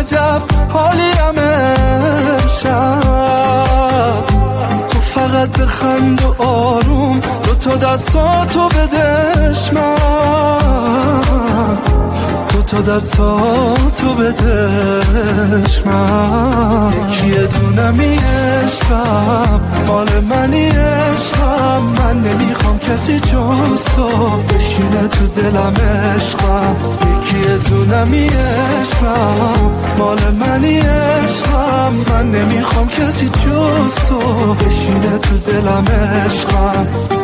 عجب حالیم امشب. تو فقط بخند و آروم دوتا دستاتو بدش من، دوتا دستاتو بدش من. یکیه دونمی عشقم مال منی عشقم، من نمیخوام کسی جز تو بشینه تو دلم عشقم. یکیه دونمی عشقم مال منی عشقم، من نمیخوام کسی جز تو بشینه تو دلم عشقم.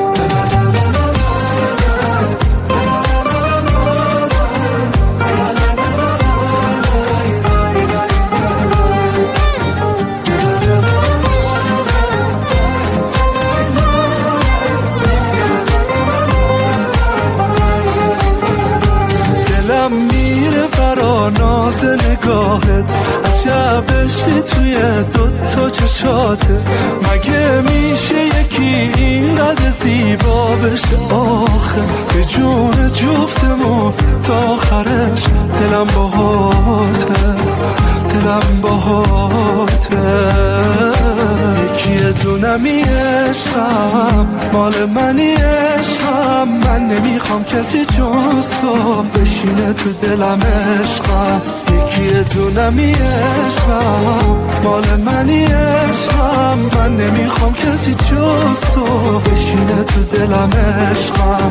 ناز نگاهت عجب عشقی توی دوتا چشاته، مگه میشه یکی اینقدر زیبا بشه آخه؟ به جون جفتمون تا آخرش دلم باهاته، دلم باهاته. یکیه دونمی عشقم مال منی عشقم، من نمیخوام کسی جز تو بشینه تو دلم عشقم. یکیه دونمی عشقم مال منی عشقم، من نمیخوام کسی جز تو بشینه تو دلم عشقم.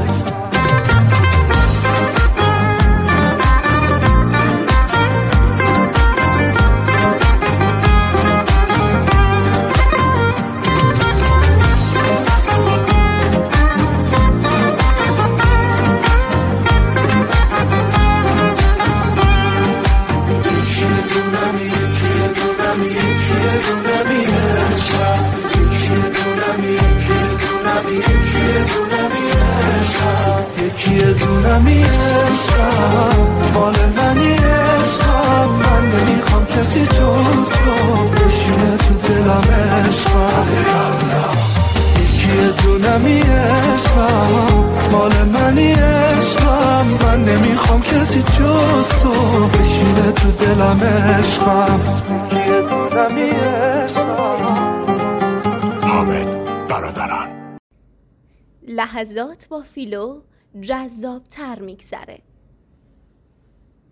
یکیه دونمی عشقم مال منی عشقم، من نمیخوام کسی جز تو بشینه تو دلم عشقم. یکیه دونمی عشقم مال منی عشقم، من نمیخوام کسی جز تو بشینه تو دلم عشقم. یکیه دونمی عشقم. حامد برادران. لحظات با فیلو جذاب تر میگذره.